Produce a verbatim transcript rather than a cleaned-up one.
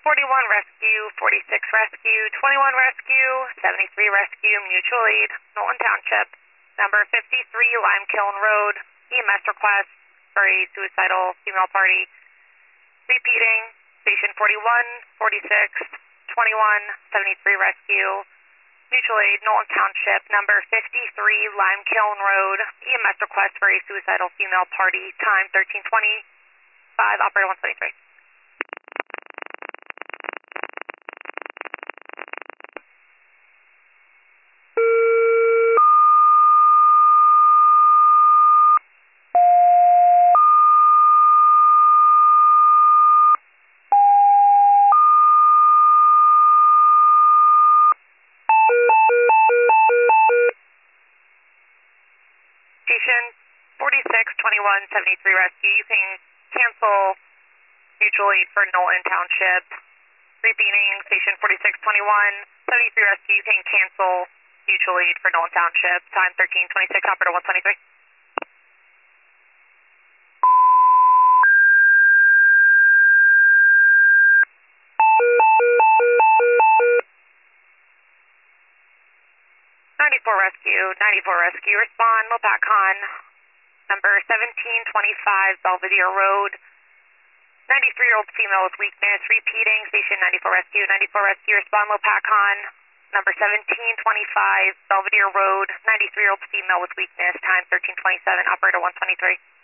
forty-one Rescue, forty-six Rescue, twenty-one Rescue, seventy-three Rescue, Mutual Aid, Nolan Township, number fifty-three Lime Kiln Road, E M S request for a suicidal female party. Repeating, station forty-one, forty-six, twenty-one, seventy-three Rescue, Mutual Aid, Nolan Township, number fifty-three Lime Kiln Road, E M S request for a suicidal female party, time thirteen twenty-five, operator one twenty-three. Station forty-six, twenty-one, seventy-three Rescue, you can cancel Mutual Aid for Nolan Township. Repeating, station forty-six, twenty-one, seventy-three Rescue, you can cancel Mutual Aid for Nolan Township. Time thirteen twenty-six, operator one twenty-three. ninety-four Rescue, ninety-four Rescue, respond, Lopakon, number seventeen twenty-five Belvedere Road, ninety-three-year-old female with weakness, repeating, station ninety-four Rescue, ninety-four Rescue, respond, Lopakon, number seventeen twenty-five Belvedere Road, ninety-three-year-old female with weakness, time thirteen twenty-seven, operator one twenty-three.